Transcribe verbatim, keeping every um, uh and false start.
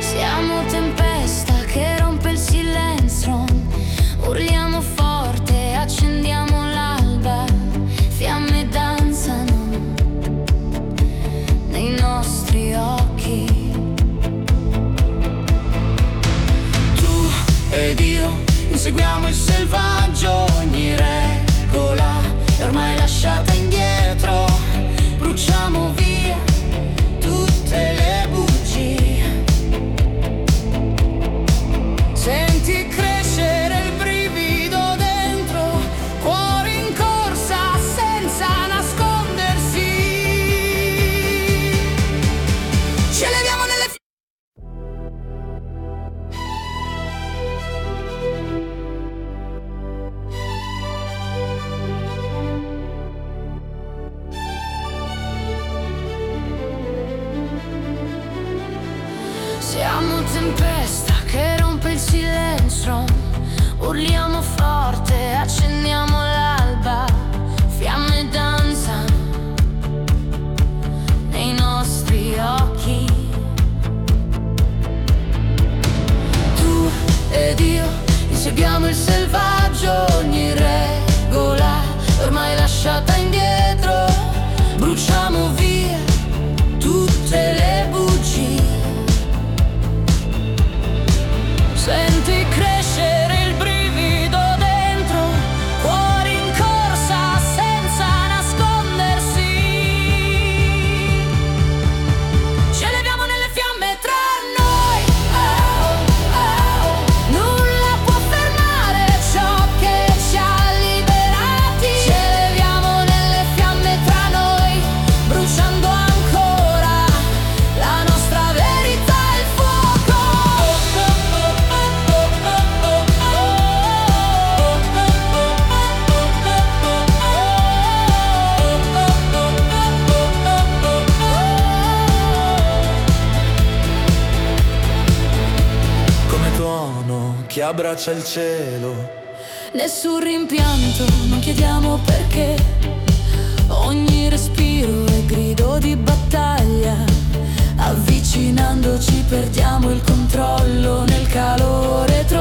Siamo tempesta che rompe il silenzio, urliamo forte, accendiamo l'alba, fiamme danzano nei nostri occhi. Tu ed io inseguiamo il selvaggio, ogni regola è ormai lasciata indietro. Bruciamo via tutte le bugie. Senti crescere il brivido dentro, cuore in corsa senza nascondersi. Ci eleviamo nelle f- Siamo tempesta che rompe il silenzio, urliamo forte, accendiamo l'alba, fiamme danzano nei nostri occhi. Tu ed io inseguiamo il selvaggio, ogni regola è ormai lasciata indietro. Bruciamo via tutte le bugie. Senti crescere il brivido dentro, cuore in corsa senza nascondersi. Ci eleviamo nelle fiamme tra noi. Oh, oh, nulla può fermare ciò che ci ha liberati. Ci eleviamo nelle fiamme tra noi, bruciando ancora la nostra verità e il fuoco. Come tuono che abbraccia il cielo. Nessun rimpianto, non chiediamo perché. Ogni respiro è grido di battaglia. Avvicinandoci perdiamo il controllo nel calore troppo.